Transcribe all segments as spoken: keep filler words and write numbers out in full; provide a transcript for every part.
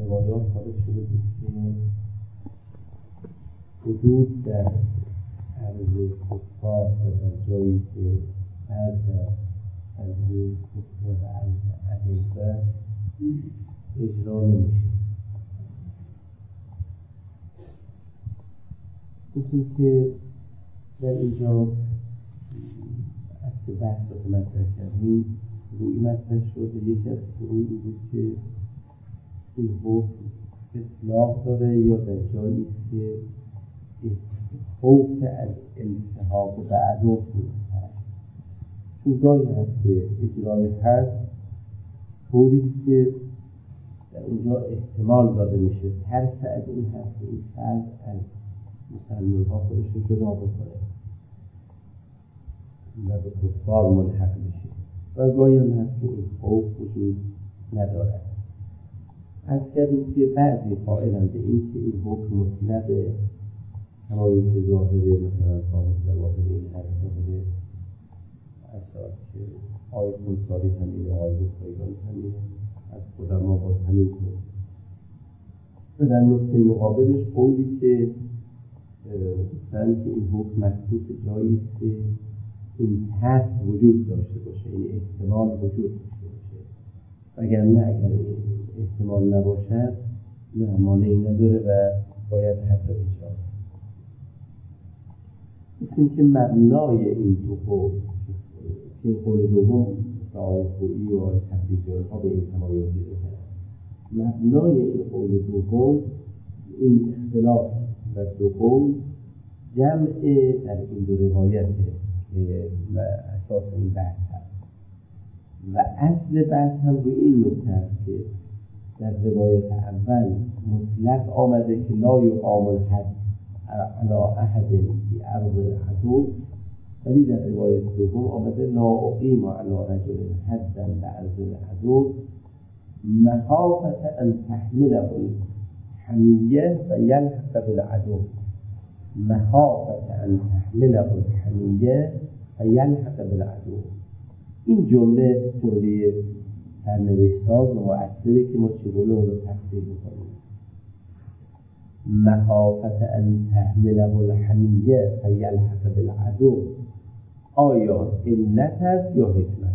روایات خارج شده بود که حدود در عرض کفار و در جایی که عرض عرض کفار و عرض علیه اجرا نمیشه. گفتیم که در اینجا اصل بحث رو مطرح کردیم، روی مطرح شد. یکی از روی این بود که این حکم اطلاق داره یا در جایی که خوف از التحاق و عدو بود هست. چون گاهی هست که اجرای هست طوری که در اونجا احتمال داده میشه ترس از این هست که این فرد از مسلمان ها خودش رو جدا بکنه و به کفار ملحق میشه و گاهی هم هست که این خوف وجود ندارد. از کردیم که بعضی قائلن به این که این حکم مطلقه، کما این که ظاهره مثلا صاحب جواهر این هر ظاهره اصلا که آیه کنساری همینه، آیه بخوایگان همینه، از خودم ما باز همین کنه. و در نقطه مقابلش قولی که مثلا که این حکم مخصوص جایی که این ترس وجود داشته باشه، این احتمال وجود داشته باشه. اگر نه، اگر احتمال نباشد نه مانعی نداره و باید حتی اجرا. گفتیم که مبنای این دو قول که قول دوم آیه خویی و آیه تفریجی ها به این تمایز دیده کرد. مبنای این قول دوم این اختلاف و دو قول جمع در این دو روایت و اساس این بحث هست و اصل بحث هم روی این نکته است که در روایت اول مطلق آمده که لا یقام الحد علی احد فی ارض العدو، ولی در روایت دوم آمده لا اقیم علی رجل حدا لارض العدو مخافة ان تحمله الحمیه و یلحق بالعدو، مخافة ان تحمله الحمیه و یلحق بالعدو. این جمله جمله سرنوشت ساز و مؤثری که ما چگونه اون رو تفسیر می‌کنیم. مخافة ان تحمله الحمیه و یلحق بالعدو آیا علت است یا حکمت؟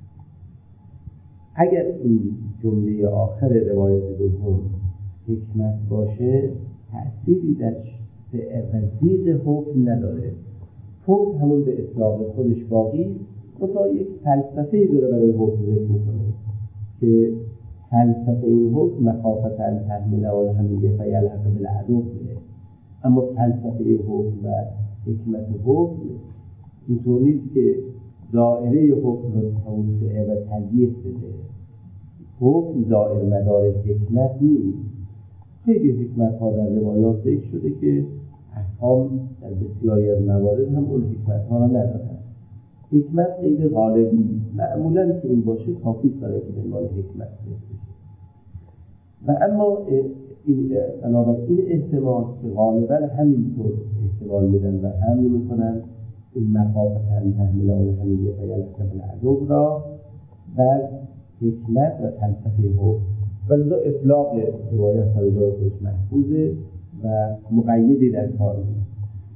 اگر این جمله آخر روایت دوم حکمت باشه تأثیری در وزیق حکم نداره. حکم همون به اطلاق خودش باقی تا یک فلسفه‌ای داره برای حکم ذکر میکنه که فلسفه این حکم مخافة ان تحمله الحمیه و یلحق بالعدو بوده، اما فلسفه حکم و حکمت حکم اینطور نیست که دائره حکم رو توسعه و تضییق بده. حکم دائر مدار حکمت نیست. خیلی حکمت ها در روایات ذکر شده که احکام در بسیاری از موارد هم اون حکمت ها را ندارن. حکمت غیر غالبی معمولا که این باشه کافی است برای که به عنوان حکمت بشه. و اما این بنابراین احتمال که غالبا همینطور احتمال میدن و حمل میکنن این مخافة ان تحمله الحمیه و یلحق بالعدو را بر حکمت و فلسفه حکم، ولذا اطلاق روایت سر جای خودش محفوظه و مقیدی در کار نیست.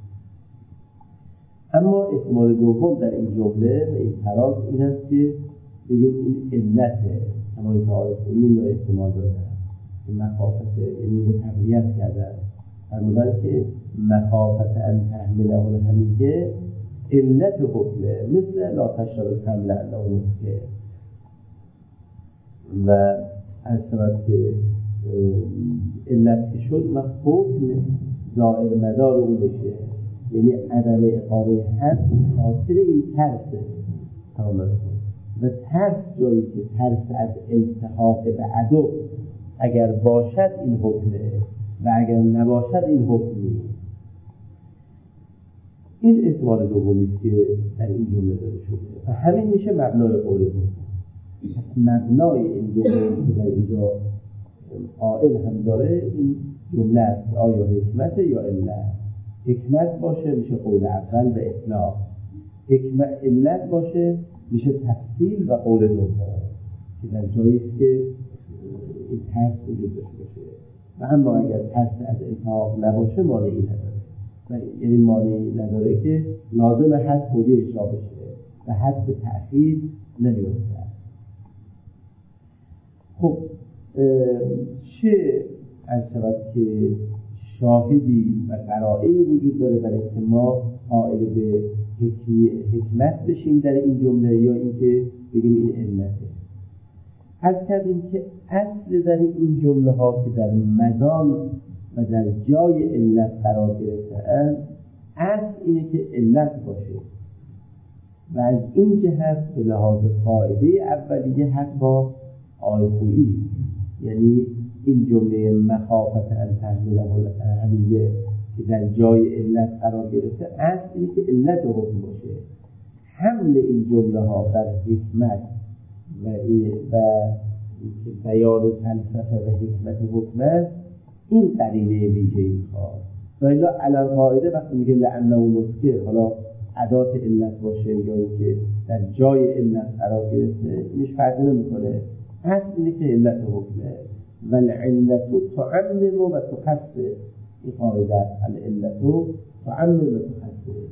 اما احتمال دوم در این جمله و این فراز این است که بگیم این علته، اما این که آیه خویی رو احتمال داده این مخافت، یعنی رو تقویت کردن فرمودن که مخافة ان تحمله الحمیه علت حکمه، مثل لا تشرب الخمر لانه مسکر. و از شود که علت که شد حکم دائر مدار اون بشه، یعنی عدم اقامه حد خاطر این ترسه تمام و ترس جایی که ترس از التحاق به عدو اگر باشد این حکمه و اگر نباشد این حکم نیست. این احتمال دومی است که در این جمله داده شده و همین میشه مبنای قول دوم. پس مبنای این جمله که در اینجا قائل هم داره این جمله است، آیا حکمت یا علت. حکمت باشه میشه قول اول به اطلاق، حکمت علت باشه میشه تفصیل و قول دوم که در جایی است که این ترس وجود داشته باشه و اما اگر ترس از التحاق نباشه مانعی نداره و یعنی مانعی نداره که لازم حد فوری اجرا بشه و حد به تأخیر نمیفته. خب چه از شود که شاهدی و قرائنی وجود داره برای اینکه ما قائل به حکمت بشیم در این جمله یا اینکه بگیم این علته؟ عرض کردیم که اصل در این جمله ها که در مدان و در جای علت قرار گرفته‌اند اصل اینه که علت باشه و از این جهت به لحاظ قاعده اولیه حق با آیخویی، یعنی این جمله مخافت ان تحمله الاهمیه که در جای علت قرار گرفته اصل اینه که علت حکم باشه. حمل این جمله ها بر حکمت و, و بیان فلسفه و حکمت حکمت این قرینه ویژه‌ای میخواد و الا علی قاعده وقتی میگه لانه مسکر حالا ادات علت باشه یا اینکه در جای علت قرار گرفته اینش فرقی نمیکنه. اصل اینه که علت حکمه و العلت تعمم و تخصص. این قاعده العلت تعمم و تخصص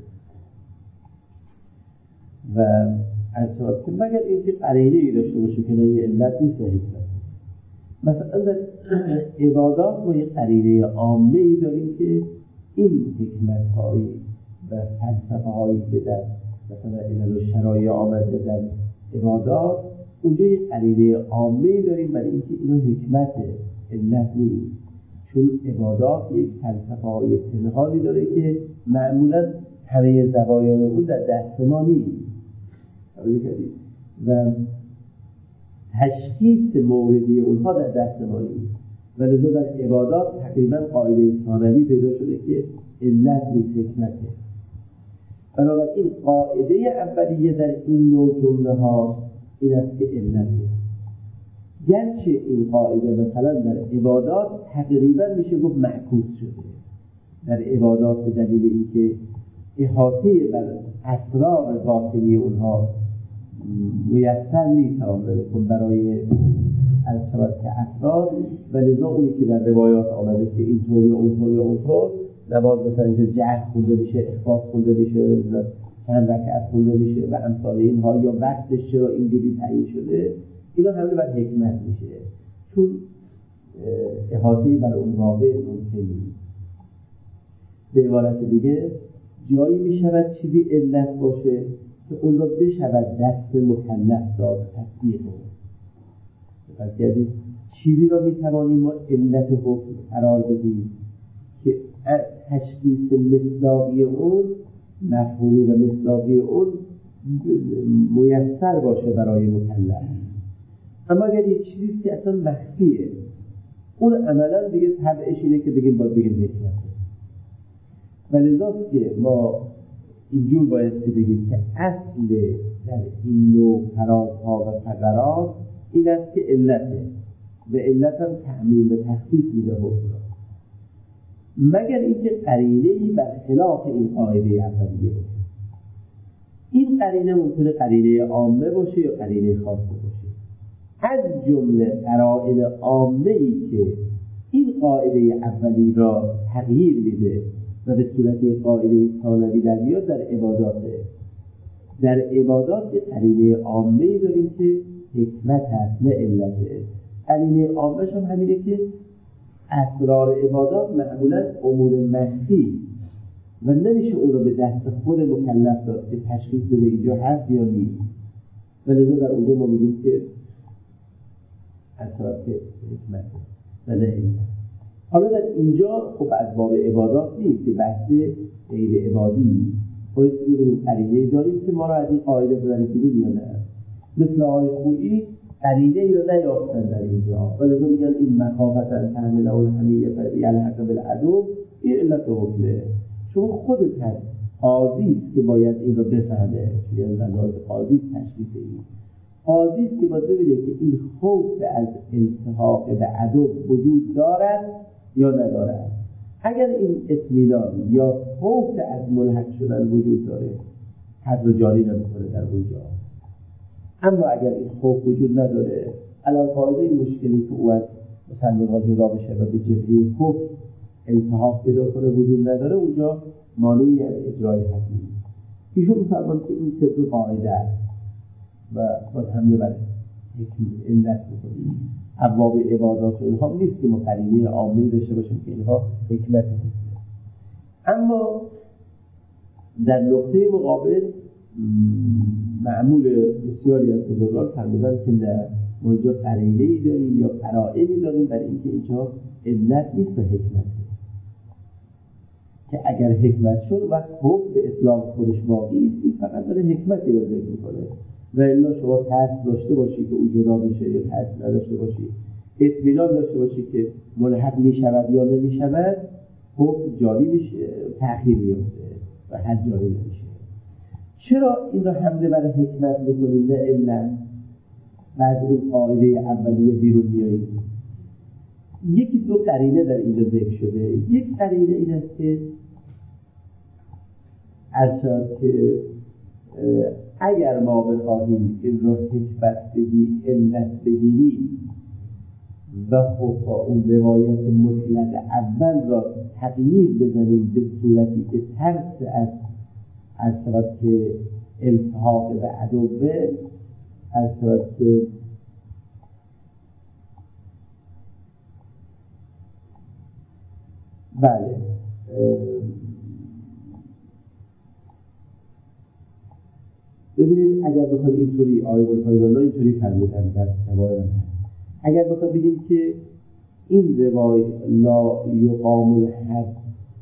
و از صورت که مگر اینکه قرینه‌ای داشته باشه که نه این علت نیست حکمت. مثلا در عبادات ما یک قرینه عامه‌ای داریم که این حکمت‌هایی و فلسفه‌هایی که در مثلا علل و شرایع آمده در عبادات اونجا یک قرینه عامه‌ای داریم برای اینکه اینو حکمت علت نیست، چون عبادات یک فلسفه‌های پنهانی داره که معمولاً همه زوایای اون در دست ما نیست و تشخیص موردی اونها در دست ما نیست و لذا در عبادات تقریبا قاعده ثانوی پیدا شده که علت نیست حکمته. بنابراین قاعده اولیه در این نوع جمله ها این است که علته، گرچه این قاعده مثلا در عبادات تقریبا میشه گفت معکوس شده. در عبادات به دلیل اینکه احاطه بر اسرار باطنی اونها میسر نیست آمده برای از شبت که افراد و لذا اونی که در روایات آمده که اینطور یا اونطور یا اونطور نماز مثلا اینجا جهر خونده میشه، اخفاض خونده میشه، چند رکعت خونده میشه و امثال اینها یا وقتش چرا اینجوری تعیین شده، اینا همه بر حکمت میشه چون احاطه بر اون واقع ممکن نیست. به عبارت دیگه جایی میشود چیزی علت باشه که اون را بشود دست مکلف داد تطبیق رو. فرض کردید چیزی را میتوانیم ما علت حکم قرار بدیم که تشخیص مصداقی اون مفهومی و مصداقی اون میسر باشه برای مکلف. اما اگر یک چیزی که اصلا مخفیه اون عملا دیگه طبعش اینه که بگیم باید بگیم حکمته و لذاست که ما اینجور بایستی بگیم که اصل در این نوع فرازها و فقرات این است که علته و علت هم تعمیم و تخصیص میده حکم را، مگر اینکه قرینه‌ای برخلاف این قاعده اولیه باشه. این قرینه ممکنه قرینه عامه باشه یا قرینه خاصه باشه. از جمله قرائن عامه‌ای که این قاعده اولی را تغییر میده و به صورت قاعده ثانوی در میاد در عباداته. در عبادات یک قرینه عامه‌ای داریم که حکمت هست نه علته. قرینه عامه‌ش هم همینه که اسرار عبادات معمولا امور مخفی و نمیشه اون رو به دست خود مکلف داد که تشخیص بده اینجا هست یا نیست و لذا در اونجا ما میگیم که اسرار حکمت و نه علت. حالا در اینجا خب از باب عبادات نیست که بحث غیر عبادی باید ببینیم قرینه داریم که ما را از این قاعده ببریم بیرون یا نه. مثل آقای خویی قرینه ای رو نیافتن در اینجا و لذا میگن این مخافت ان تحمله الاهمیه فالحق بالعدو این علت حکمه، چون خودت هست قاضی است که باید این رو بفهمه، یعنی وظایف قاضی تشخیص این قاضی است که باید ببینه که این خوف از التحاق به عدو وجود دارد یا ندارد. اگر این اطمینان یا خوف از ملحق شدن وجود داره حد رو جاری نمیکنه در اونجا. اما اگر این خوف وجود نداره الان قاعده این مشکلی که او از مسلمان جدا بشه و به جبهه کفر التحاق پیدا کنه وجود نداره، اونجا مانعی از اجرای حد نیست. ایشون می‌فرمایند که این طبق قاعده است و باید حمله بر علت بکنیم. ابواب عبادات و اینها نیست که ما قرینه عامی داشته باشیم که اینها حکمت هست. اما در نقطه مقابل معمول بسیاری از بزرگان فرمودن که نه، ما اینجا قرینه‌ای داریم یا قرائنی داریم برای اینکه اینجا علت نیست و حکمته، که اگر حکمت شد وقت حکم به اطلاق خودش باقی است، این فقط داره حکمتی رو ذکر می‌کنه. و الا شما ترس داشته باشی که او جدا بشه یا ترس نداشته باشی، اطمینان داشته باشی که ملحق می‌شود یا نمی‌شود، حکم جاری میشه، تأخیر میفته و حد جاری نمیشه. چرا این رو حمله بر حکمت بکنیم نه علت و از اون قاعده اولیه بیرون بیاییم؟ یکی دو قرینه در اینجا ذکر شده. یک قرینه این است که ارشاد که اگر ما بخواهیم این رو حکمت بگی علت بگیریم و خب اون روایت مطلق اول را تغییر بزنیم به صورتی که ترس از ارشاد که التحاق به عدوه، ارشاد که بله ببینید اگر بخوایم اینطوری آیه الپایگانا اینطوری فرمودن در روایت، اگر بخوایم بگیم که این روایت لا یقام الحد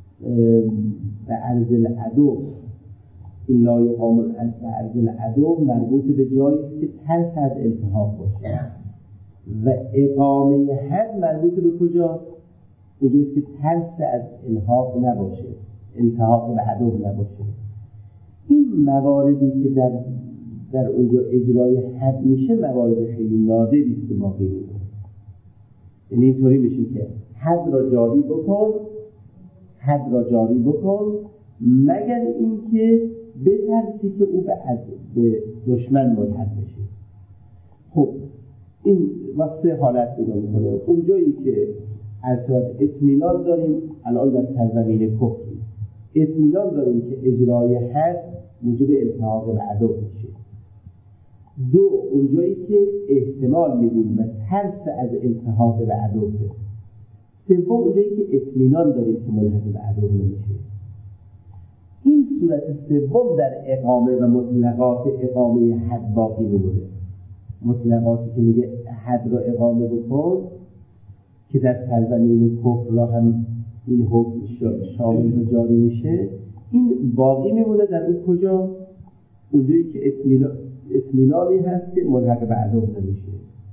به عرض العدو، این لا یقام الحد به عرض العدو مربوط به جایی است که ترس از التحاق باشه و اقامه حد مربوط به کجاست؟ اونجاییست که ترس از الحاق نباشه، التحاق به عدو نباشه. این مواردی که در در اونجا اجرای حد میشه موارد خیلی نادری است که ما بگیم. یعنی اینطوری میشه که حد را جاری بکن، حد را جاری بکن مگر اینکه بترسی که او به به دشمن ملحق بشه. خب این وقت حالت پیدا میکنه. اونجایی که اصلا اطمینان داریم، الان در سرزمین کفری اطمینان داریم که اجرای حد موجب التحاق به عدو میشه. دو، اونجایی که احتمال میدیم و ترس از التحاق به عدو ده. سوم، اونجایی که اطمینان داریم که ملحق به عدو نمیشه. این صورت سوم در اقامه و مطلقات اقامه حد باقی میمونه. مطلقاتی که میگه حد را اقامه بکن که در سرزمین کفر را هم این حکم شامل و جاری میشه، این باقی میمونه. در اون کجا؟ اونجایی که اطمینان اطمینانی هست که ملحق به عدو نمیشه.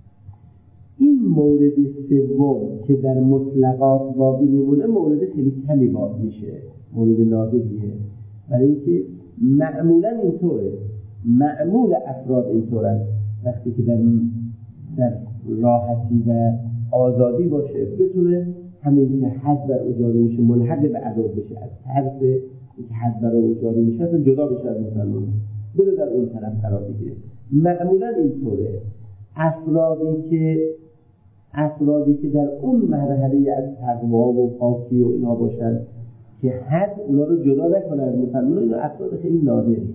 این مورد سوم که در مطلقات باقی میمونه مورد خیلی کمی باقی میشه، مورد نادریه، برای اینکه معمولا اینطوره، معمول افراد اینطورن، وقتی که در در راحتی و آزادی باشه بتونه همین که حد بر او جاری میشه ملحق به عدو بشه، از ترس اینکه حد بر او جاری میشه اصلا جدا بشه از مسلمان، بره در اون طرف قرار بگیره. معمولا اینطوره. افرادی که افرادی که در اون مرحله از تقوا و پاکی و اینا باشن که حد اونا رو جدا نکنه از مسلمان، اینا افراد خیلی نادری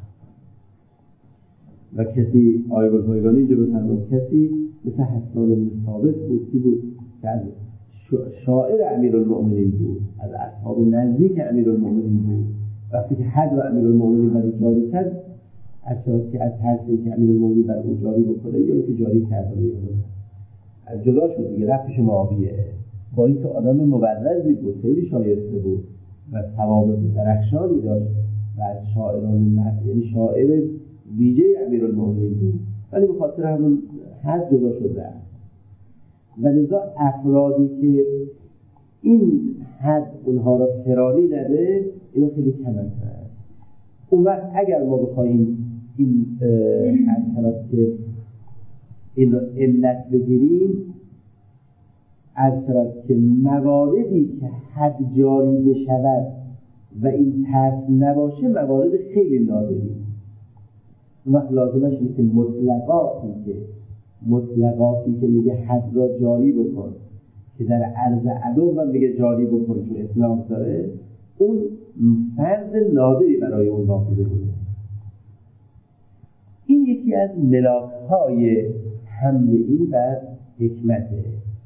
و کسی آیه الپایگانی اینجا بفرمود کسی مثل حسان بن ثابت بود که بود که از شاعر امیرالمؤمنین بود، از اصحاب نزدیک امیرالمؤمنین بود. وقتی که حد و امیرالمؤمنین برای جاری کرد اصلا که از ترسی که امیرالمؤمنین برای اون جاری بکنه یا اینکه جاری کرده یا از جدا شد دیگه، رفت پیش معاویه. با اینکه آدم مبرزی بود، خیلی شایسته بود و ثوابت درخشانی داشت و از شاعران یعنی شاعر ویژه امیرالمؤمنین بود، ولی به خاطر همون حد جدا شده. ولذا افرادی که این حد اونها را فراری نده اینا خیلی کم هستند. اون وقت اگر ما بخوایم این از که این علت بگیریم، از که مواردی که حد جاری بشود و این ترس نباشه موارد خیلی نادری، اون وقت لازمش اینه که مطلقاتی که مطلقاتی که میگه حد را جاری بکن که در عرض عدو هم میگه جاری بکن چون اسلام داره، اون فرض نادری برای اون واقع بکنه. این یکی از ملاک‌های حمل این بر حکمته.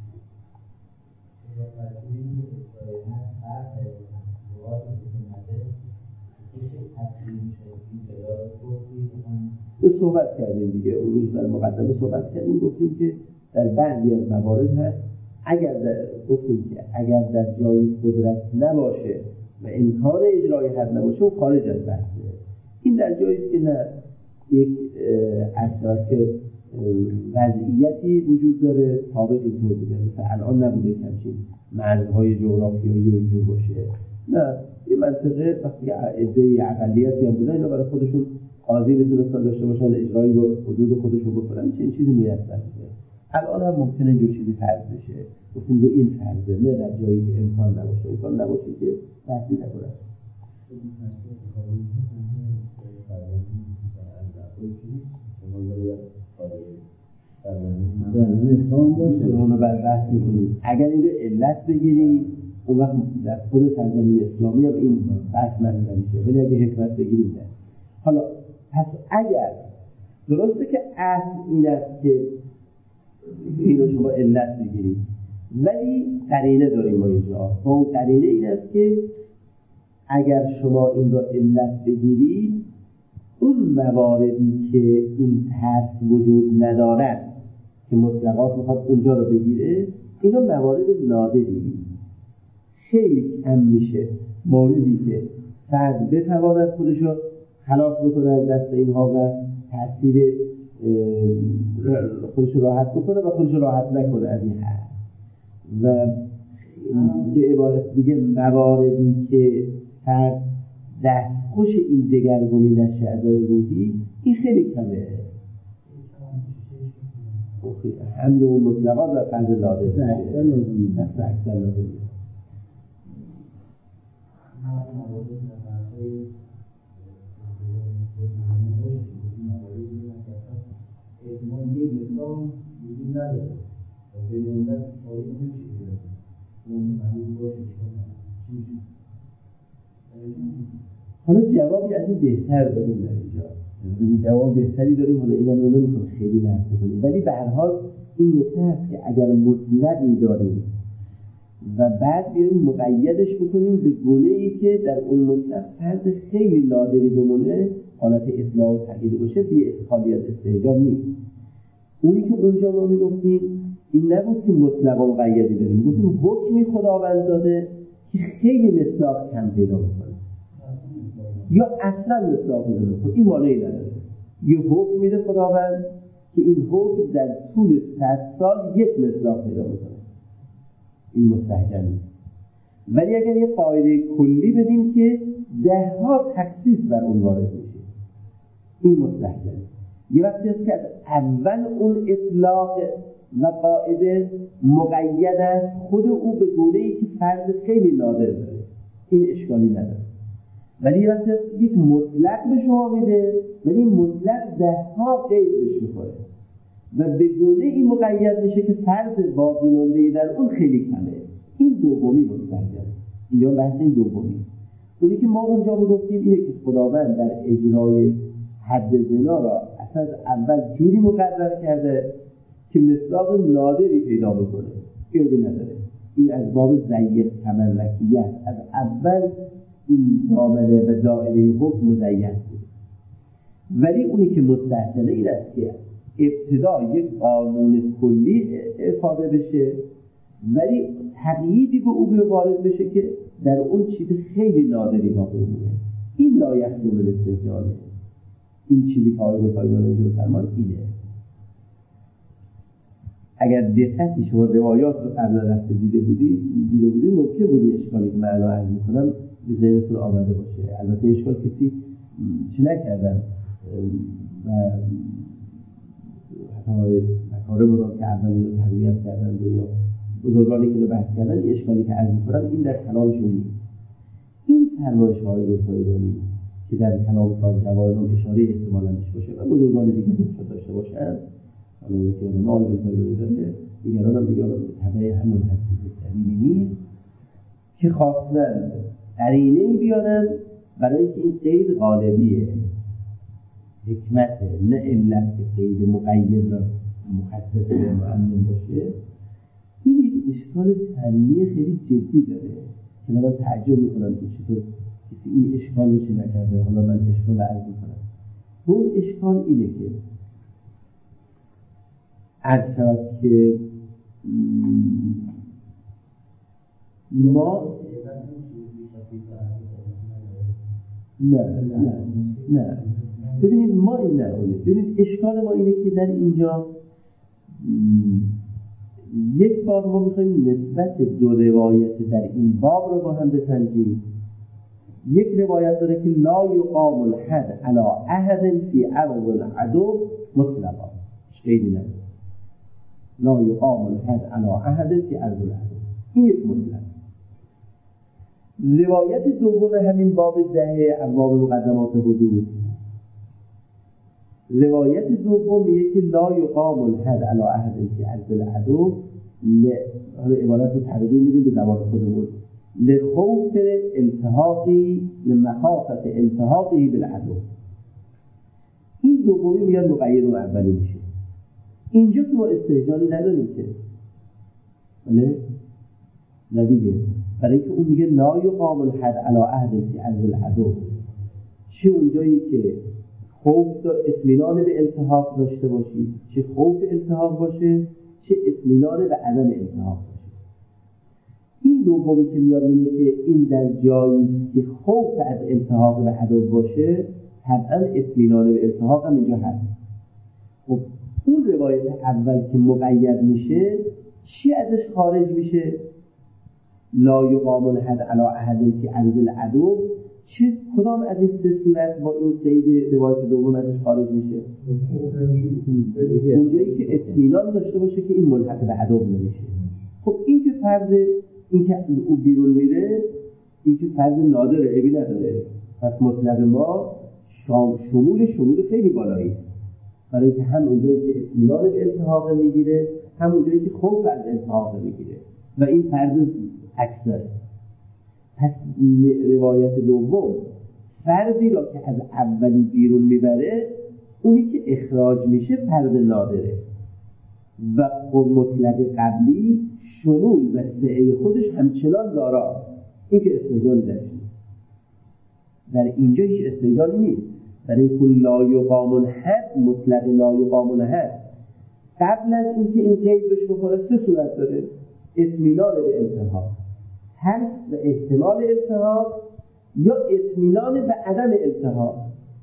تو صحبت کردیم دیگه، اون روز در مقدمه صحبت کردیم، گفتیم که در بعضی از موارد هست اگر در گفتیم که اگر در جای قدرت نباشه و امکان اجرای حد نباشه و خارج از بحثه. این در جایی است که نه یک اثر که وضعیتی وجود داره سابق اینطور بوده، مثل الان نبوده که همچین مرزهای جغرافیایی و اینجور باشه. نه، یه منطقه وقتی عده اقلیتی هم بودن اینا برای خودشون قاضی میتونستن داشته باشن اجرایی رو حدود خودشون بکنن، چه این چیزی میسر میشه. الان هم ممکنه اینجور چیزی فرض بشه، گفتیم رو این فرضه، نه در جایی که امکان نباشه. امکان نباشه که بحثی نکنن. اونو بر بحث میکنیم. اگر این رو علت بگیریم اون وقت در خود سرزمین اسلامی هم این بحث مطرح میشه، ولی اگه حکمت بگیریم نه. حالا پس اگر درسته که اصل این است که اینو شما علت بگیرید، ولی قرینه داریم ما اینجا. با اون قرینه این است که اگر شما این رو علت بگیرید، اون مواردی که این ترس وجود ندارد که مطلقات میخواد اونجا رو بگیره، اینا موارد نادری خیلی کم میشه. موردی که فرد بتواند خودش رو خلاص بکنه از دست اینها و تأثیر خودش راحت بکنه و خودش راحت نکنه از این حد. و به عبارت دیگه مواردی که فرد دستخوش این دگرگونی نشه از روحی، این خیلی کمه. حمل اون مطلقات در فرض لازم دست اکثر لازم حالا جوابی از این بهتر داریم در اینجا، جواب بهتری داریم. حالا این هم رو نمیخوام خیلی نرد بکنیم، ولی به هر حال این نکته هست که اگر مطلقی داریم و بعد بیاریم مقیدش بکنیم به گونه‌ای که در اون مطلق فرد خیلی نادری بمونه، حالت اطلاع و تقیید باشه، بی خالی از استهجان نیست. اونی که اونجا ما میگفتیم این نبود که مطلق و مقیدی داریم، گفتیم حکمی خداوند داده که خیلی مصداق کم پیدا میکنه یا اصلا مصداق پیدا نمیکنه. این معنی نداره. یه حکم میده خداوند که این حکم در طول صد سال یک مصداق پیدا میکنه، این مستحجن نیست. ولی اگر یه قاعده کلی بدیم که ده ها تخصیص بر اون وارد میشه، این مستحجن. یه وقتی هست که اول اون اطلاق و قاعده مقید است خود او به گونه‌ای که فرد خیلی نادر داره، این اشکالی نداره. ولی یه وقتی هست یک مطلق به شما میده، ولی این مطلق ده ها قید بهش میخوره و به گونه‌ای مقید میشه که فرد باقی مانده در اون خیلی کمه. این دومی مستحجن. اینجا بحث این دومی. اونی که ما اونجا میگفتیم اینه که خداوند در اجرای حد زنا را اصلا اول جوری مقرر کرده که مصداق نادری پیدا بکنه، ایوبی نداره. این از باب ضیق تملکیت از اول این دامنه و دائره حکم مضیق بود. ولی اونی که مستحجنه این است که ابتدا یک قانون کلی افاده بشه ولی تقییدی به او وارد بشه که در اون چیز خیلی نادری باقی مونه. این لایق دومن استحجانه. این چیزی که آقای بطایبان اینجا فرمان اینه. اگر دقتی شما روایات رو قبل رفته دیده بودی دیده بودی ممکن بودی اشکالی که معنا عرض میکنم به ذهنتون آمده باشه. البته اشکال کسی چی نکردن و حتی مکارم رو که اولی رو تقویت کردن و یا بزرگانی که رو بحث کردن، این اشکالی که عرض میکنم این در کلامشون نیست. این فرمایش های بطایبانی که در کلام صاحب جواهر هم اشاره احتمالاً داشته باشه و بزرگان دیگه داشته باشن، حالا یکی آدم آیل فایبری داره، دیگران هم دیگه به طبع همون هستی جدیدی نیست که خواستن قرینه‌ای بیارن برای اینکه این قید غالبیه، حکمته، نه علت که قید مقید را مخصص به معمم باشه. این یک اشکال فنی خیلی جدی داره که من تعجب میکنم که چطور کسی این اشکال رو چی نکرده. حالا من اشکال عرض میکنم. اون اشکال اینه که عرض شود که ما نه نه نه ببینید ما این نه اونه. ببینید اشکال ما اینه که در اینجا یک بار ما میخوایم نسبت دو روایت در این باب رو با هم بسنجیم. یک روایت داره که لا یقام الحد علی احد فی ارض العدو مطلقا، خیلی نداره. لا یقام الحد علی احد فی ارض العدو، این یک مطلق. روایت دوم همین باب ده ابواب مقدمات حدود، روایت دوم میگه که لا یقام الحد علی احد فی ارض العدو، حالا عبارت رو تغییر میدیم به زبان خودمون، لخوف التحاقی لمخافت التحاقی بالعدو. این دومی میاد مقید و اولی میشه. اینجا که ما استهجانی نداریم که نه نه دیگه، برای که اون میگه لا یقام الحد علی احد فی ارض العدو، چه اونجایی که خوف اطمینان به التحاق داشته باشی، چه خوف التحاق باشه، چه اطمینان به عدم التحاق باشه. این دومی که میاد میگه که این در جایی که خوف از التحاق به عدو باشه، طبعا اطمینان به التحاق هم اینجا هست. خب اون روایت اول که مقید میشه چی ازش خارج میشه؟ لا یقام الحد علی احد فی ارض العدو، چه کدام از این سه صورت با این قید روایت دوم ازش خارج میشه؟ اونجایی که اطمینان داشته باشه که این ملحق به عدو نمیشه. خب این که فرض این که او بیرون میره، این که فرض نادره، عیبی نداره. پس مطلق ما شمول شمول خیلی بالایی است، برای که هم اونجایی که اطمینان به التحاق میگیره، هم اونجایی که خوف از التحاق میگیره و این فرض اکثره. پس روایت دوم فردی را که از اولی بیرون میبره، اونی که اخراج میشه فرد نادره و مطلق قبلی شمول و سعی خودش همچنان داره. این که استدلالی درش نیست. در اینجا هیچ استدلالی نیست، برای که لا یقام الحد مطلق لا یقام الحد قبل از اینکه این قید بهش بخوره سه صورت داره: اطمینان به التحاق، ترس و احتمال التحاق، یا اطمینان به عدم التحاق.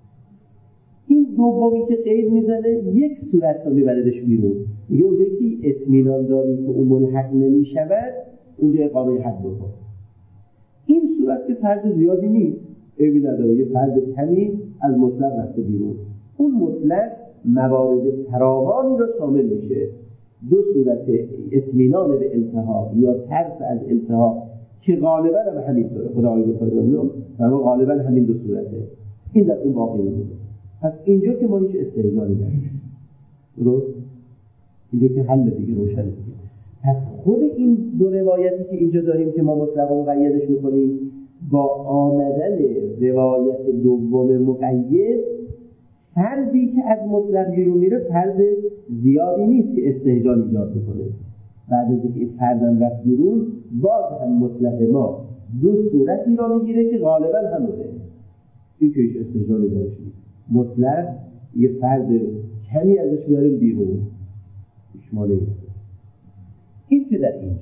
این دومی که قید میزنه یک صورت رو میبردش بیرون، میگه اونجایی که اطمینان داری که اون ملحق نمیشود اونجا اقامه حد بکن. این صورت که فرد زیادی نیست، عیبی نداره، یه فرد کمی از مطلق رفته بیرون. اون مطلق موارد فراوانی رو شامل میشه. دو صورت اطمینان به التحاق یا ترس از التحاق که غالبا هم همینطوره، خدای بفرمایید و ما غالبا همین دو صورته. این در اون باقی میمونه. پس اینجا که ما هیچ استهجانی نداریم، درست؟ اینجا که حل دیگه روشن دیگه. پس خود این دو روایتی که اینجا داریم که ما مطلق مقیدش میکنیم، با آمدن روایت دوم مقید، فردی که از مطلق بیرون میره فرد زیادی نیست که استهجان ایجاد بکنه. بعد از اینکه فردم رفت بیرون، باز هم مطلق ما دو صورتی را میگیره که غالبا همونه. این که هیچ استهجانی درش نیست. مطلق یه فرد کمی ازش بیاریم بیرون، اشماله ایست. این که در اینجا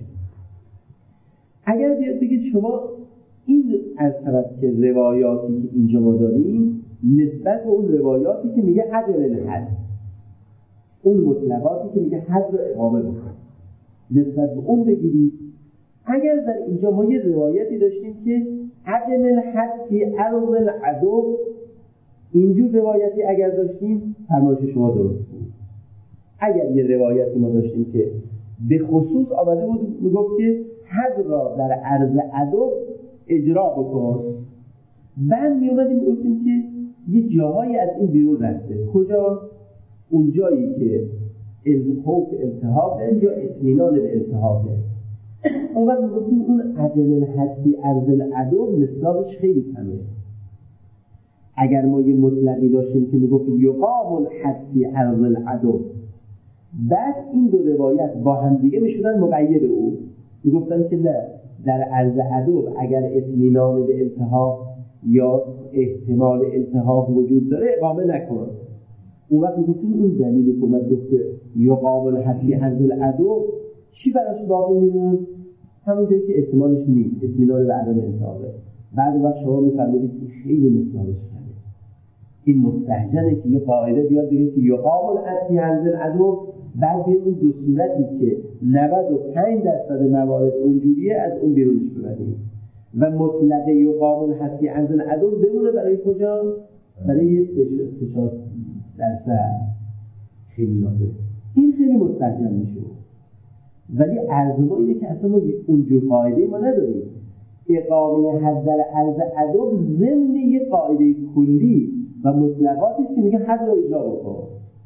اگر بیاد بگید شما این از طرف که روایاتی که اینجا ما داریم نسبت به اون روایاتی که میگه عدل الحد، اون مطلقاتی که میگه حد رو اقامه بکن، نسبت به اون بگیرید. اگر در اینجا ما یه روایتی داشتیم که عدل الحد فی ارض العدو، اینجور روایتی اگر داشتیم فرمایش شما درست بود. اگر یه روایتی ما داشتیم که به خصوص آمده بود میگفت که حد را در ارض عدو اجرا بکن، بعد می اومدیم گفتیم که یه جاهایی از این بیرون رفته. کجا؟ اون جایی که خوف التحاق یا اطمینان الالتحاقه. اون وقت میگفتیم اون عدم الحدی عرض العدو مصداقش خیلی کمه. اگر ما یه مطلقی داشتیم که میگفت یقام الحدی عرض العدو، بعد این دو روایت با هم دیگه میشدن مقید او، میگفتن که نه، در عرض عدو اگر اطمینان به التحاق یا احتمال التحاق وجود داره اقامه نکن. اون وقت میگفتیم اون دلیلی که من گفته یقام الحدی عرض العدو چی براش باقی میمون؟ همون جایی که احتمالش نیست، اطمینان به عدم التحاقه. بعد وقت شما میفرمایید که خیلی مثالش کنه، این مستهجنه که یه قاعده بیاد بگه که یقام الحدی عرض العدو، بعد به اون دو صورتی که نود و پنج درصد موارد اونجوریه از اون بیرونش ببرید و مطلق یقام الحدی عرض العدو بمونه برای کجا؟ برای یه سه چهار درصد خیلی نادره. این خیلی مستهجن میشه. ولی عرض ما اینه که اصلا ما اونجور قاعده ما نداریم. اقامه حد در عرض عدو ضمن یه قاعده کلی و مطلقاتیست که میگه حد رو اجرا بکن.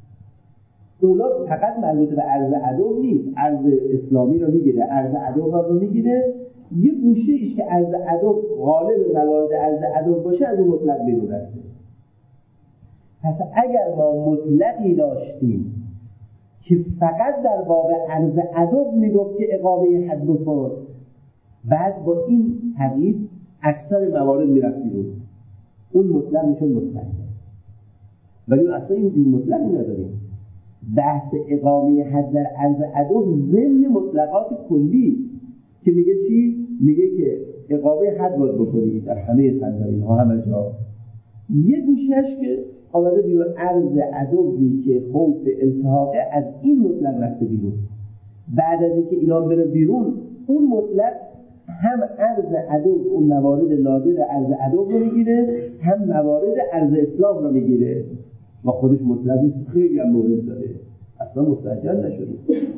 اونا فقط مربوط به عرض عدو نیست، عرض اسلامی رو میگیره، عرض عدو رو میگیره، یه گوشه ایش که عرض عدو غالب موارد عرض عدو باشه از اون مطلق بیرون رفته. پس اگر ما مطلقی داشتیم که فقط در باب عرض عدو میگفت که اقامه حد بکن، بعد با این تغییر اکثر موارد میرفت بیرون، اون مطلق میشه مستحجن. ولی اصلا این مطلقی نداریم. بحث اقامه حد در عرض عدو ضمن مطلقات کلی که میگه چی؟ میگه که اقامه حد باید بکنی در همه سرزمین ها، همه جا. یه گوشش که آمده بیرون عرض عدوی که خوف التحاقه از این مطلق رفته بیرون. بعد از اینکه ایران بره بیرون، اون مطلق هم عرض عدو، اون موارد نادر عرض عدو رو میگیره، هم موارد عرض اسلام رو میگیره و خودش مطلقی خیلی هم مورد داره، اصلا مستهجن نشده.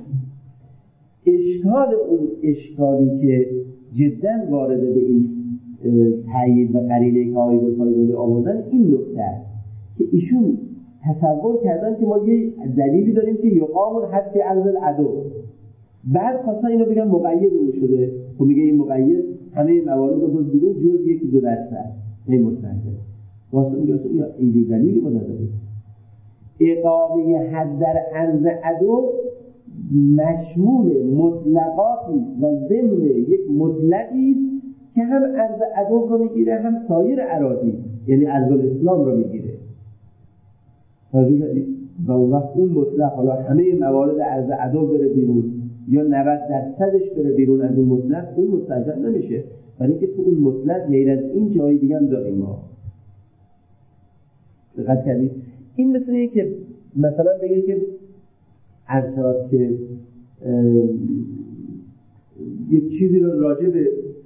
اشکال اون اشکالی که جدا وارد به این تایید و قرینه که آقای گلپایگانی آوردن این نکته که ایشون تصور کردن که ما یه دلیلی داریم که یقام الحد عرض العدو، بعد خواستن اینو بگن مقید او شده. خب میگه این مقید همه موارد رو بود بیرون جز یکی دو درصد این مستهجن. واسه میگه یا اینجور دلیلی ما نداریم. اقامه حد در عرض عدو مشمول مطلقاتی و ضمن یک مطلقی که هم عرض عدو رو میگیره هم سایر اراضی، یعنی عرض الاسلام رو میگیره. و اون وقت اون مطلق حالا همه موارد عرض عدو بره بیرون یا نود درصدش بره بیرون از اون مطلق، اون مستهجن نمیشه، برای اینکه تو اون مطلق غیر از این جایی دیگه هم داریم ما. دقت کردید؟ این مثل اینه که مثلا بگید که عرض شود که یک چیزی رو راجع به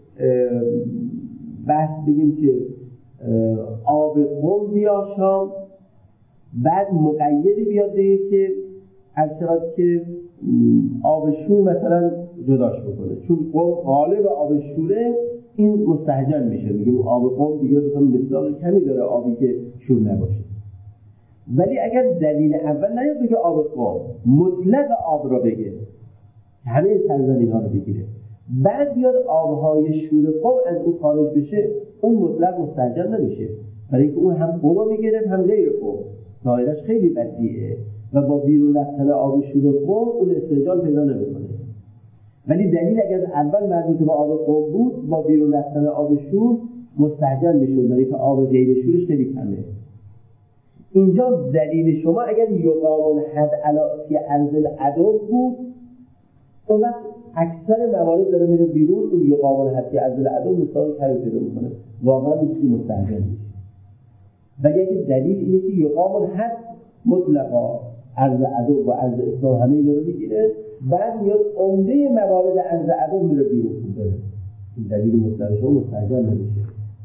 بحث بگیم که آب خم بیا شام، بعد مقیدی بیاد بگه که عرض شود که آب شور مثلا جداش بکنه، چون قوم غالب آب شوره، این مستهجن میشه، میگه آب قوم دیگه مثلا مصداق کمی داره آبی که شور نباشه. ولی اگر دلیل اول نیاد بگه آب قوم، مطلق آب را بگه، همه سرزمین ها رو بگیره، بعد بیاد آبهای شور قوم از اون خارج بشه، اون مطلق مستهجن نمیشه، برای اینکه اون هم قوم میگیره هم غیر قوم، دایرش خیلی وسیعه و با بیرون رفتن آب شور قوم اون استهجان پیدا نمیکنه. ولی دلیل اگر اول مربوط به آب قوم بود، با بیرون رفتن آب شور مستهجن میشه، برای اینکه آب غیر شورش خیلی کمه. اینجا دلیل شما اگر یقام الحد علی عرض العدو بود، اون وقت اکثر موارد داره میره بیرون، اون یقام الحد عرض العدو مثال کمی پیدا میکنه، واقعا میشه مستهجن میشه. ولی اگه دلیل اینه که یقام الحد مطلقا عرض عدو و عرض اسلام همه اینا رو میگیره، بعد میاد عمده موارد عرض عدو میره بیرون، این دلیل مطلق شما مستهجن نمیشه.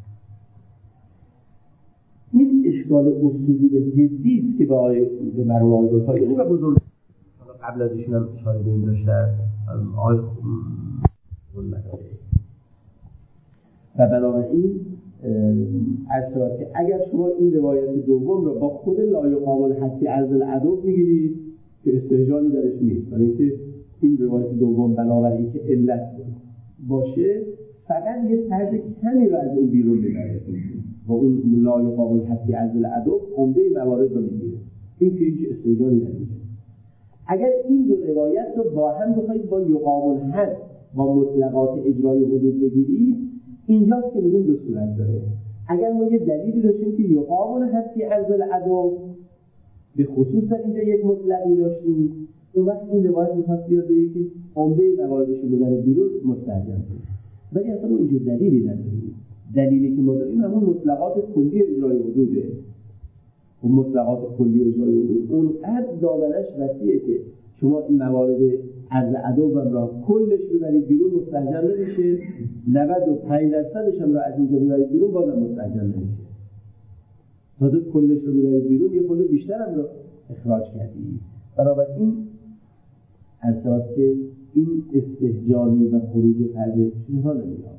این اشکال اصولی به جدی است که به آقای به مرحوم آقای گلپایگانی و بزرگ قبل از ایشون هم اشاره به این داشتن آقای مداره. و بنابراین عرض شود که اگر شما این روایت دوم را با خود لا یقام الحد عرض العدو میگیرید که استهجانی درش نیست، برای اینکه این روایت دوم بنابراین که علت باشه فقط یه طرز کمی رو از اون بیرون میبره و اون لا یقابل حتی از العدو عمده موارد رو میگیره، این که هیچ استهجانی نمیشه. اگر این دو روایت رو با هم بخواید با یقابل حد با مطلقات اجرای حدود بگیرید، اینجاست که میگیم دو صورت داره. اگر ما یه دلیلی داشتیم که یقابل حتی از العدو به خصوص در اینجا یک مطلقی داشتیم، اون وقت این روایت میخواست بیاد بگه که عمده مواردش رو ببره بیرون مستحجن کنه. ولی اصلا ما اینجور دلیلی نداریم. دلیلی که ما داریم همون مطلقات کلی اجرای حدوده. اون مطلقات کلی اجرای حدود اونقدر دامنش وسیعه که شما این موارد عرض عدو را کلش ببرید بیرون مستحجن نمیشه، نود و پنج درصدش هم را از اینجا ببرید بیرون بازم مستحجن نمیشه. تازه کلش رو ببرید بیرون یه خورده بیشتر هم رو اخراج کردید. بنابراین از شد که این استهجانی و خروج پرده چیزها نمیاد.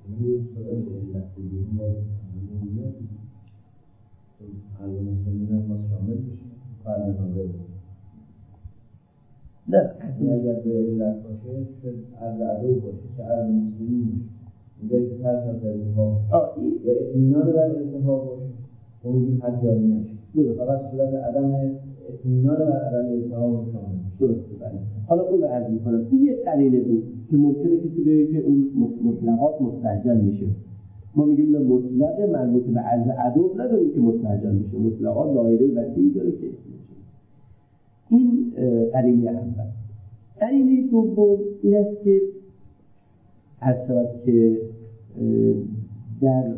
نه اگر به علت باشه چه عرض عدو باشه چه عرض مسلمین باشه اینجا که ترس از التحاب و اطمینان بر التحاب باشه اون حد جاری نشه، فقط صورت عدم اطمینان بر عدم التحاب شامل درسته. بله حالا اون رو عرض میکنم این یک قرینه بود که ممکنه کسی بگه که اون مطلقات مستحجن میشه. ما میگیم مطلق مربوط به عرض عدو نداریم که مستحجن میشه، مطلقات دایره وسیعی داره که این قرینه اول. قرینه دوم این است که از شود که در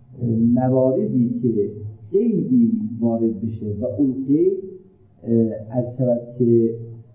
مواردی که قیدی وارد بشه و اون قید از شود که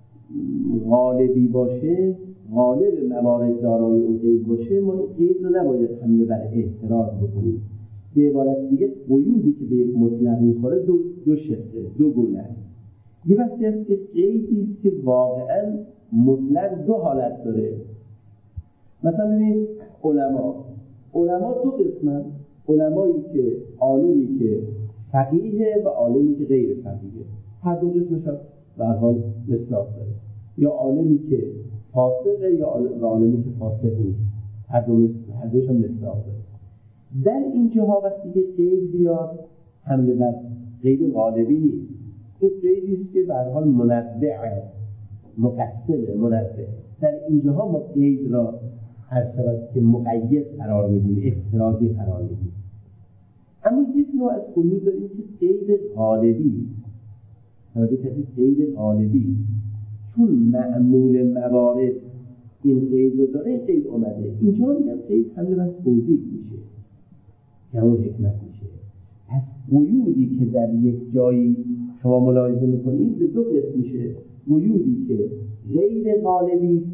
غالبی باشه، غالب موارد دارای اون قید باشه، ما این قید رو نباید حمله بر احتراز بکنیم. به عبارت دیگه قیودی که به یک مطلق میخوره دو, دو شکله، دو گونه. یه وقتی هست که قیدی است که واقعا مطلق دو حالت داره. مثلا ببینید علما علما دو قسمن، علمایی که عالمی که فقیه و عالمی که غیر فقیه، هر دو قسمش هم به هر حال مصداق داره. یا عالمی که فاسقه یا عالمی که فاسق نیست، هر دو هر دوش هم مصداق داره. در این جاها وقتی که قید بیاد حمله بر قید غالبی نیست، این قیدی است که به هر حال منبعه، مقصده، منبعه. در این جاها ما قید را هر شود که مقید قرار میدیم، احترازی قرار میدیم. اما یک نوع از قیود داریم که قید غالبی، توجه کردید، قید غالبی، چون معمول موارد این قید رو داره، این قید اومده اینجا میگم قید حمله بر توضیح میشه که همون حکمت میشه. پس قیودی که در یک جایی شما ملاحظه میکنید به دو قسم میشه. قیودی که غیر غالبی،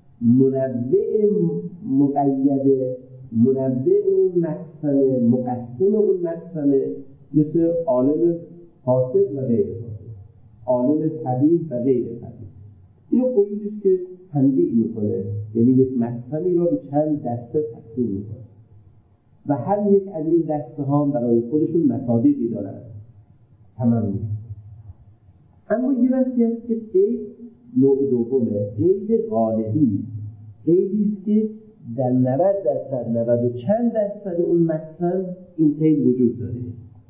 منبع مقید، منبع اون مقسم، مقسم اون مقسم، مثل عالم فاسق و غیر فاسق، عالم فقیه و غیر فقیه. اینو قیودی است که تنبیه میکنه، یعنی یک مقسمی را به چند دسته تقسیم میکنه و هر یک از این دسته ها برای خودشون مصادیقی دارن. تمام. اما یه وقتی هست که قید نوع دومه، قید غالبی، قیدی است که در نود درصد، نود و چند درصد اون مقسم این قید وجود داره.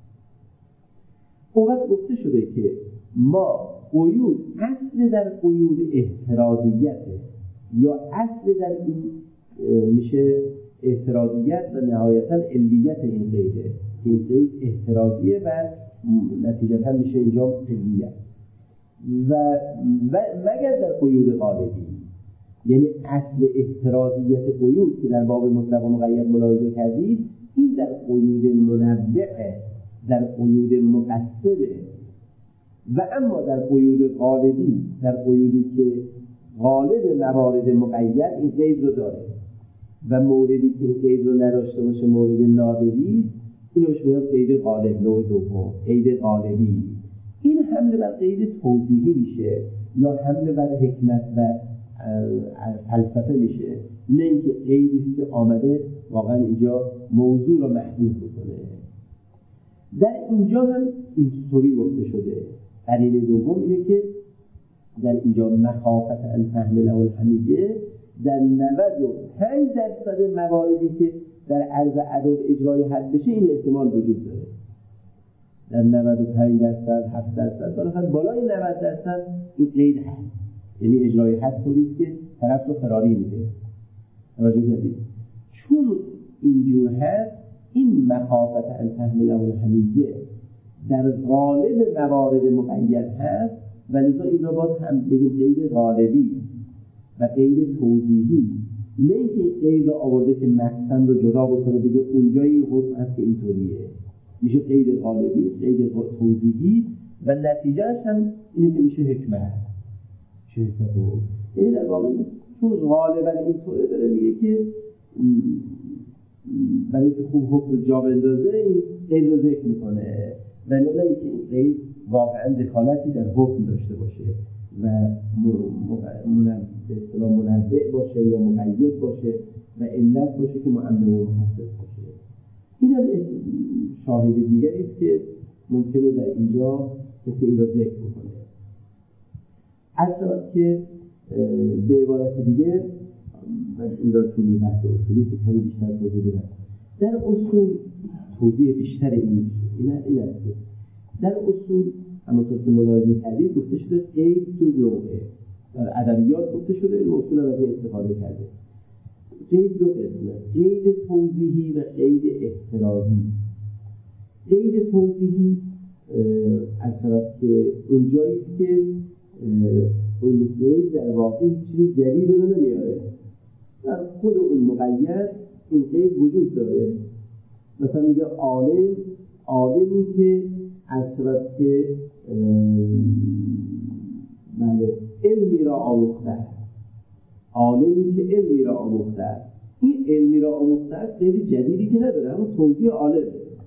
اون وقت گفته شده که ما قیود، اصل در قیود احترازیته یا اصل در این میشه احترازیت و نهایتا علیت این قیده که این قید احترازیه و نتیجتا میشه اینجا علیت و, و مگر در قیود غالبی، یعنی اصل احترازیت قیود که در باب مطلق و مقید ملاحظه کردید، این در قیود منبعه، در قیود مقصده. و اما در قیود غالبی، در قیودی که غالب موارد مقید این قید رو داره و موردی که این قید رو نداشته باشه مورد نادری، این رو شما قید غالب، نوع دوم، قید غالبی. این حمله بر قید توضیحی میشه یا حمله بر حکمت و فلسفه میشه، نه اینکه قیدی که آمده واقعا اینجا موضوع رو محدود بکنه. در اینجا هم اینطوری گفته شده. قرینه دوم اینه که در اینجا مخافت ان تحمله الحمیه در نود و پنج درصد مواردی که در عرض ادب اجرای حد بشه این احتمال وجود داره. در نود و پنج درصد، هفت درصد، بالاخره بالای نود درصد این قید هست. یعنی اجرای حد طوریست که طرف رو فراری میده. توجه کردید؟ چون اینجور هست این مخافت ان تحمله الحمیه در غالب موارد مقید هست و لذا این را باز هم بگیم قید غالبی و قید توضیحی، نه اینکه قید را آورده که مقصد رو جدا بکنه بگه اونجای این حکم هست که اینطوریه. میشه قید غالبی، قید توضیحی و نتیجهش هم اینه که میشه حکمت. چه حکمت رو؟ یعنی در واقع چون غالبا اینطوره داره میگه که برای که خوب حکم جا بندازه این قید رو ذکر میکنه و نه اینکه این قید واقعا دخالتی در حکم داشته باشه و به اصطلاح منبع باشه یا مقید باشه و علت باشه که معمم و مخصص باشه. این هم شاهد دیگری است که ممکنه در اینجا کسی این را ذکر بکنه. اصلا که به عبارت دیگه من این را توی بحث اصولی که کمی بیشتر توضیح بدم. در اصول توضیح بیشتر این این است که در اصول همونطور که ملاحظه کردید گفته شده قید دو نوعه. در ادبیات گفته شده این اصول از این استفاده کرده. قید دو قسمه، قید توضیحی و قید احترازی. قید توضیحی از طرف که اونجایی است که اون قید در واقع چیز جدیدی رو نمیاره. در خود اون مقید این قید وجود داره. مثلا میگه عالم عالمی که از طرف که بله علمی را آموخته است، عالمی که علمی را آموخته است، این علمی را آموخته است قید جدیدی که نداره، همون توضیح عالم.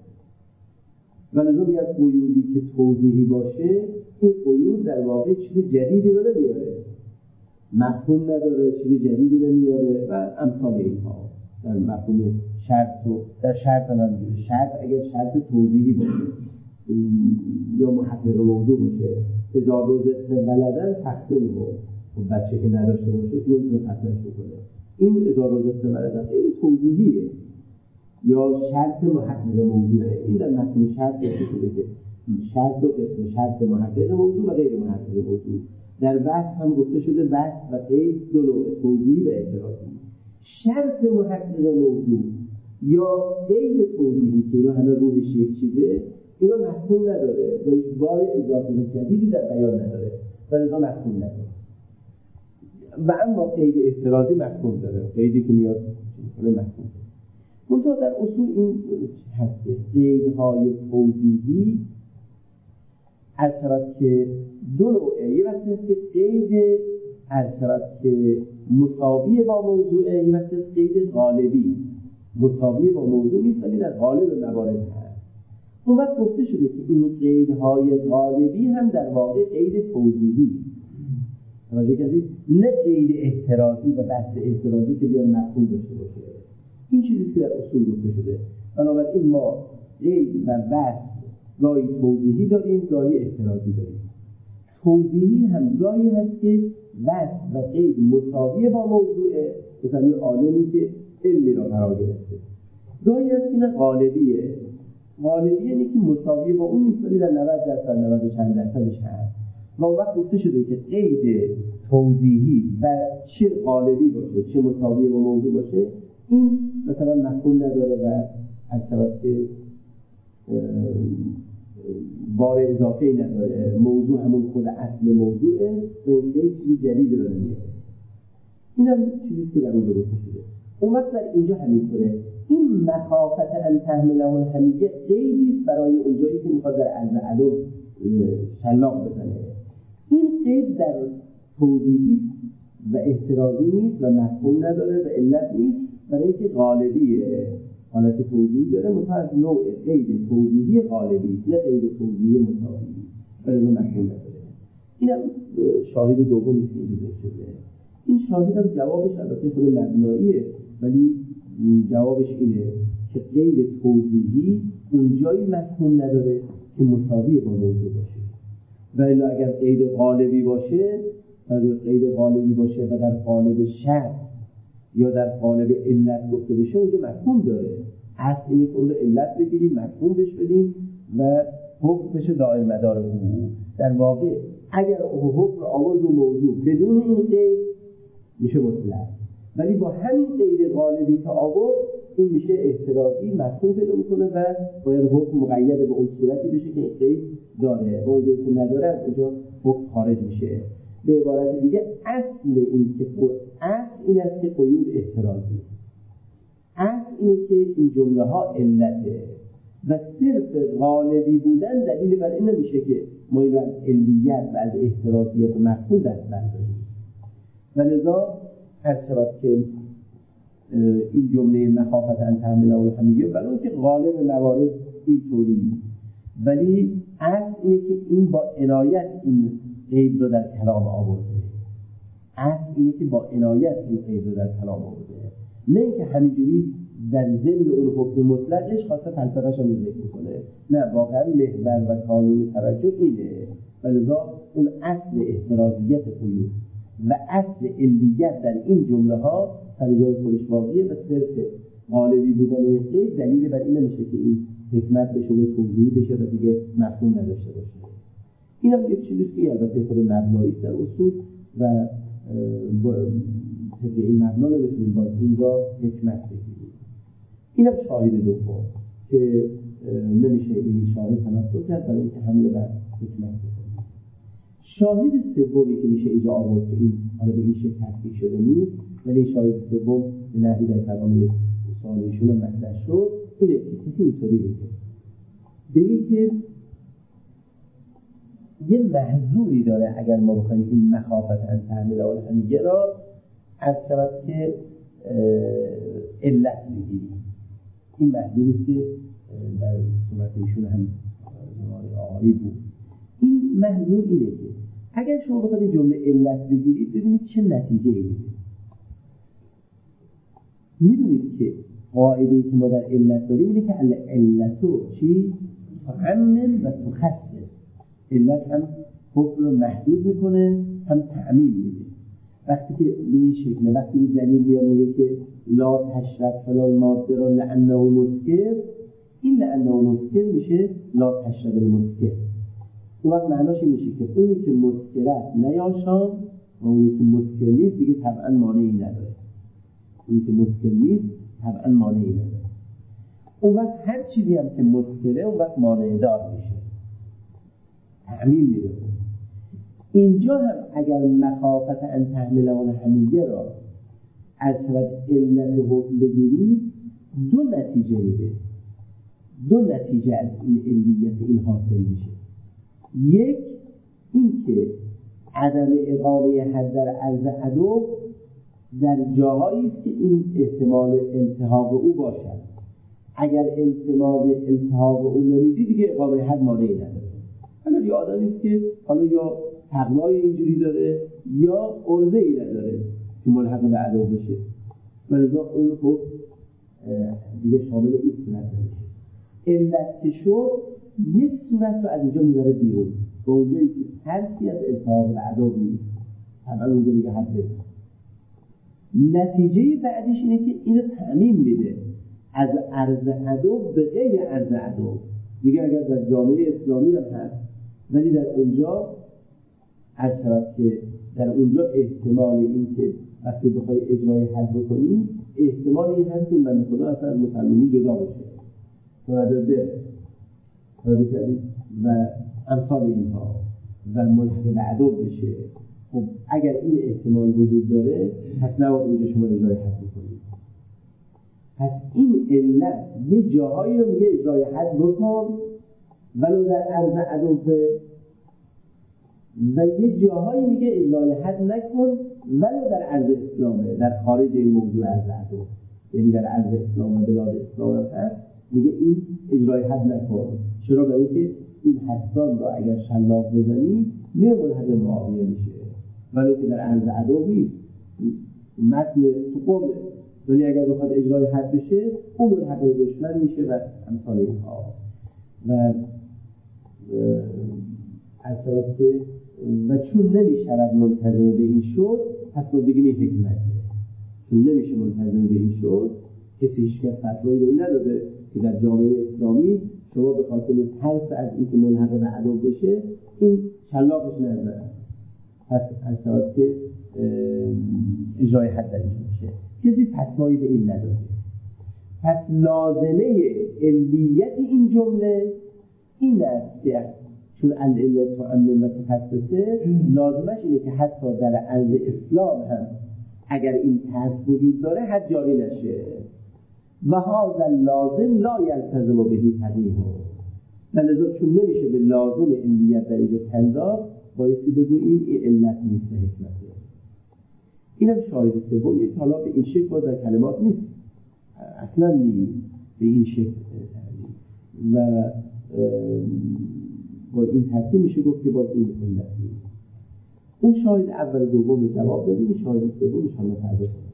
و لذا میگه قیودی که توضیحی باشه این قیود در واقع چیز جدیدی رو نمیاره، مفهوم نداره، چیز جدیدی نمیاره و امثال اینها. در مفهوم شرط و در شرط هم شرط اگر شرط توضیحی باشه یا محقق موضوع باشه، هزار روز ولدن تخته رو و بچه که نداشته باشه که نمیتونه ختمش بکنه، این هزار روز ولدن خیلی توضیحیه. یا شرط محقق موضوعه، این در مفهوم شرط گفته شده که شرط دو قسم، شرط محقق موضوع و غیر محقق موضوع. در بحث هم گفته شده بحث و قید دو نوع، توضیحی و اعتراضی. شرط محقق موضوع یا قید توضیحی که اینا همه روحش یک چیزه، اینا مفهوم نداره و هیچ بار اضافه جدیدی در بیان نداره و لذا مفهوم نداره. و اما قید اعتراضی مفهوم داره، قیدی که میاد مفهوم داره. منتها در اصول این هست که قیدهای توضیحی از طرف که دو نوعه، یه وقت هست که قید از طرف که مساوی با موضوعه، یه وقت هست قید غالبی مساوی با موضوع نیست ولی در غالب موارد هست. اون وقت گفته شده که این قیدهای غالبی هم در واقع قید توضیحی، توجه کردید؟ نه قید احترازی و بحث احترازی که بیان مفهوم داشته باشه. این چیزی که در اصول گفته شده. بنابراین ما قید و بحث گاهی توضیحی داریم، گاهی احترازی داریم. توضیحی هم گاهی هست که بحث و قید مساوی با موضوعه، مثلا یه عالمی که علمی را فرا گرفته. گاهی هست که نه غالبیه. غالبیه یعنی که مساوی با اون نیست ولی در نود درصد نود و چند درصدش هست. و اون وقت گفته شده که قید توضیحی و چه غالبی باشه چه مساوی با موضوع باشه این مثلا مفهوم نداره و از طرف که بار اضافه‌ای نداره، موضوع همون خود اصل موضوعه و این چیزی جدید رو نمیاره. این هم چیزی که در اونجا گفته شده. اون وقت در اینجا همینطوره. این مخافت ان تحمله الحمیه قیدی برای اونجایی که میخواد در علم علوم شلاق بزنه. این قید در توضیحی و احترازی نیست و مفهوم نداره و علت نیست، برای اینکه غالبیه، حالت توضیحی داره، منتها از نوع قید توضیحی غالبی است، نه قید توضیحی مساوی، ولی مفهوم نداره. این هم شاهد دومی است که اینجا ذکر شده. این شاهد هم جوابش البته خود مبناییه ولی جوابش اینه که قید توضیحی اونجایی مفهوم نداره که مساوی با موضوع باشه. ولی اگر قید غالبی باشه غیر غالبی باشه و در قالب شرط یا در قالب علت گفته بشه اونجا مفهوم داره. اصل اینه که اون رو علت بگیریم، مفهوم بهش بدیم و حکم بشه دائم مدار او. در واقع اگر حکم رو آورد و موضوع بدون این قید میشه مطلق، ولی با همین قید غالبی که آورد این میشه احترازی، مفهوم پیدا میکنه و باید حکم مقید به اون صورتی بشه که این قید داره و اونجا که نداره اونجا حکم خارج میشه. به عبارت دیگه اصل این که اصل این است که قیود احترازی، اصل اینه که این جمله ها علته و صرف غالبی بودن دلیل بر این نمیشه که ما این رو از علیت و از احترازیت و مفهوم دست برداریم. و لذا هر شود که این جمله مخافت ان تحمل الحمیه ولو که غالب موارد اینطوری، ولی اصل اینه که این با عنایت این قید رو در کلام آورده. اصل اینه که با عنایت این قید رو در کلام آورده، نه اینکه همینجوری در ضمن اون حکم مطلقش خواسته فلسفه‌اش رو ذکر کنه. نه، واقعا محور و کانون توجه اینه. ولذا اون اصل احترازیت قیود و اصل علیت در این جمله ها سر جای خودش واقعیه و صرف غالبی بودن این قید دلیل بر این نمیشه که این حکمت بشه و توضیحی بشه و دیگه مفهوم نداشته باشه. این هم یک چیزی که البته خود مبنایی است در اصول و با طبق این مبنا نمیتونیم باز این را حکمت بگیریم. این هم شاهد دوم که نمیشه به این شاهد تمسک کرد برای اینکه حمله بر حکمت بکنیم. شاهد سومی که میشه اینجا آورد که این حالا به این شکل تطبیق شده نیست، ولی شاهد سوم به نحوی در کلام سالیشون هم مطرح شد، اینه که کسی اینطوری بگه بگه که یه محظوری داره اگر ما بخوایم این مخافت ان تحمل الحمیه را از شود که علت بگیریم. این محظوری است که در صورت ایشون هم آقایی بود. این محظور اینه که اگر شما بخواید جمله علت بگیرید ببینید چه نتیجه میده. میدونید که قاعده‌ای که ما در علت داریم اینه که علتو چی؟ تعمم و تخصص. علت هم حکم رو محدود میکنه هم تعمیم میده. وقتی که به این شکل وقتی این دلیل میاد میگه که لا تشرب فلان ماده را لعنه مسکر، این لعنه مسکر میشه لا تشرب المسکر. اون وقت معناش این میشه که اونی که مسکرت نیاشان و اونی که مسکر نیست دیگه طبعا مانعی نداره. اونی که مسکر نیست طبعا مانعی نداره. اون وقت هر چیزی هم که مسکره اون وقت مانع دار میشه، تعمیم میده. اینجا هم اگر مخافت ان تحمل الحمیه را از شود علت حکم بگیرید دو نتیجه میده. دو نتیجه از این علیت این حاصل میشه. یک این که عدم اقامه حد در عرض عدو در جاهایی است که این احتمال التحاق او باشد. اگر احتمال التحاق او نمیدی دیگه اقامه حد مانعی نداره. حالا یه آدمی است که حالا یا تقوای اینجوری داره یا عرضه ای نداره که ملحق به عدو بشه، ولذا اون خب دیگه شامل این صورت نمیشه. علت که شد یک صورت رو از اینجا میبره بیرون با اونجایی که ترسی از التحاق به عدو نیست، طبعا اونجا دیگه حد بزن. نتیجه بعدش اینه که اینو تعمیم میده از عرض عدو به غیر عرض عدو. دیگه اگر در جامعه اسلامی هم هست ولی در اونجا عرض شود که در اونجا احتمال این که وقتی بخوای اجرای حد بکنی احتمال این هست که من خدا اصلا از مسلمانی جدا بشه فرده بره و امثال اینها و ملحق به عدو بشه. خب اگر این احتمال وجود داره پس نباید اونجا شما اجرای حد بکنید. پس این علت یه جاهایی رو میگه اجرای حد بکن ولو در عرض عدو و یه جاهایی میگه اجرای حد نکن ولو در عرض اسلامه، در خارج این موضوع عرض عدو، یعنی در عرض اسلام و بلاد اسلام هست میگه این اجرای حد نکن. چرا؟ برای که این حدان رو اگر شلاق بزنی میره ملحق معاویه میشه، ولو که در عرض عدو نیست، متن تو قومه، ولی اگر بخواد اجرای حد بشه اون ملحق دشمن میشه و امثال اینها. و از طرف که و چون نمیشود منتظم به این شد پس ما بگیم این حکمته. چون نمیشه منتظم به این شد، کسی هیچ کس فتوایی به این نداده که در جامعه اسلامی شما به خاطر ترس از اینکه ملحق به عدو بشه این شلاقش نزنه، پس اصلا که اجرای حد در این میشه. کسی فتوایی به این نداده. پس لازمه علیت این جمله این است که چون العلت تعمم و تخصصه، لازمش اینه که حتی در عرض اسلام هم اگر این ترس وجود داره حد جاری نشه. و هذا لازم لا یلتزم بهی تقییه. لذا چون نمیشه به لازم علیت در اینجا پندار، بایستی بگو این علت نیست، حکمته. اینم شاهد سوم. یک حالا به این شکل باز در کلمات نیست، اصلا نیست به این شکل و با این ترتیب میشه گفت که باز این علت نیست. اون شاهد اول دوم جواب دادیم، شاهد سوم ان شاء الله فردا